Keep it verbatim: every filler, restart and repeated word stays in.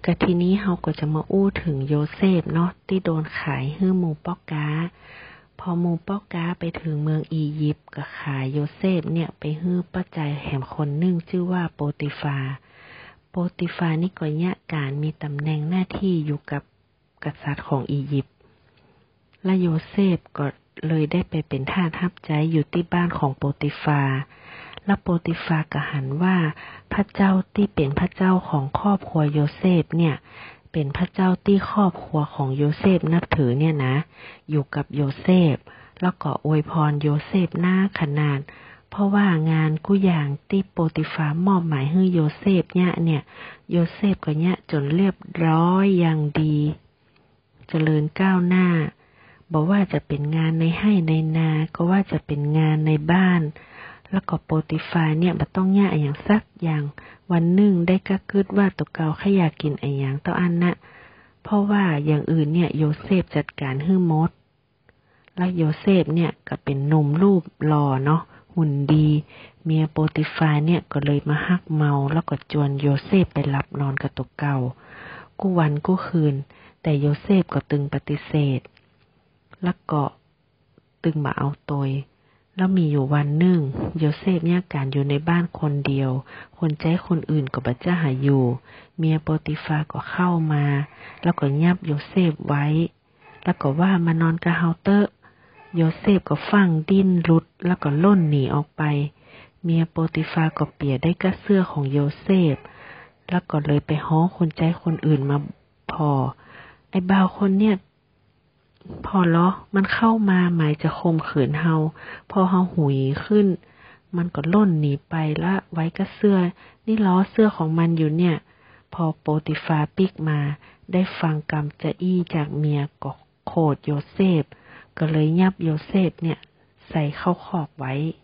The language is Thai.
กะทีนี้เราก็จะมาอู้ถึงโยเซฟเนาะที่โดนขายให้หมู่ปอกกาพอหมู่ปอกกาไปถึงเมืองอียิปต์ก็ขายโยเซฟเนี่ยไปให้ป้าใจแห่งคนหนึ่งชื่อว่าโปติฟาโปติฟานี่ก็ยะการมีตำแหน่งหน้าที่อยู่กับกษัตริย์ของอียิปต์และโยเซฟก็เลยได้ไปเป็นทาสรับใช้อยู่ที่บ้านของโปติฟาและโปติฟาก็หันว่าพระเจ้าที่เป็นพระเจ้าของครอบครัวโยเซฟเนี่ยเป็นพระเจ้าที่ครอบครัวของโยเซฟนับถือเนี่ยนะอยู่กับโยเซฟแล้วก็อวยพรโยเซฟหน้าขนาดเพราะว่างานกู้อย่างที่โปติฟามอบหมายให้โยเซฟเนี่ยเนี่ยโยเซฟก็เนี่ยจนเรียบร้อยอย่างดีเจริญก้าวหน้าบอกว่าจะเป็นงานในให้ในนาก็ว่าจะเป็นงานในบ้านแล้วก็โปติฟาเนี่ยบ่ต้องย่าอย่างสักอย่างวันหนึ่งได้ก็คิดว่าตัวเก่าแค่อยากกินไอ้หยังต่ออันนะเพราะว่าอย่างอื่นเนี่ยโยเซฟจัดการให้หมดแล้วโยเซฟเนี่ยก็เป็นหนุ่มรูปหล่อเนาะหุ่นดีเมียโปติฟาเนี่ยก็เลยมาฮักเมาแล้วก็จวนโยเซฟไปหลับนอนกับตัวเก่ากู้วันกู้คืนแต่โยเซฟก็ตึงปฏิเสธแล้วก็ตึงมาเอาตัวแล้วมีอยู่วันหนึ่งโยเซฟเนี่ยการอยู่ในบ้านคนเดียวคนใจคนอื่นก็บ่จะหาอยู่เมียโปติฟาก็เข้ามาแล้วก็ยับโยเซฟไว้แล้วก็ว่ามานอนกับเฮาเตอร์โยเซฟก็ฟังดิ้นรุดแล้วก็ล่นหนีออกไปเมียโปติฟาก็เปียได้กระเสื้อของโยเซฟแล้วก็เลยไปฮ้อคนใจคนอื่นมาพอไอ้บ่าวคนเนี่ยพอล้อมันเข้ามาหมายจะข่มขืนเฮาพอเฮาหุยขึ้นมันก็ล่นหนีไปละไว้กับเสื้อนี่ล้อเสื้อของมันอยู่เนี่ยพอโปติฟาปิกมาได้ฟังกรรมจะอี้จากเมียก็โคตรโยเซฟก็เลยยับโยเซฟเนี่ยใส่เข้าคอกไว้